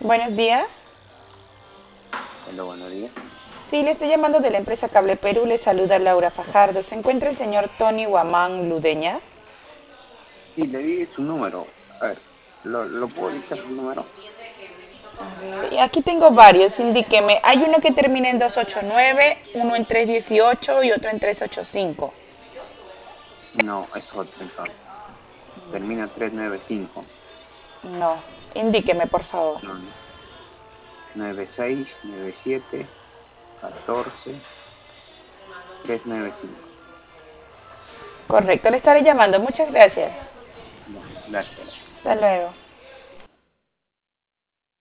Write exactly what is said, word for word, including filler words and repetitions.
Buenos días. Hola, buenos días. Sí, le estoy llamando de la empresa Cable Perú. Le saluda Laura Fajardo. ¿Se encuentra el señor Tony Guamán Ludeña? Sí, le di su número. A ver, ¿lo, lo puedo dictar su número? A ver, y aquí tengo varios. Indíqueme. Hay uno que termina en doscientos ochenta y nueve, uno en trescientos dieciocho y otro en trescientos ochenta y cinco. No, es otro entonces. Termina trescientos noventa y cinco. No. Indíqueme, por favor. No, no. noventa y seis, noventa y siete, catorce, trescientos noventa y cinco. Correcto, le estaré llamando. Muchas gracias. Ya, gracias. Hasta luego.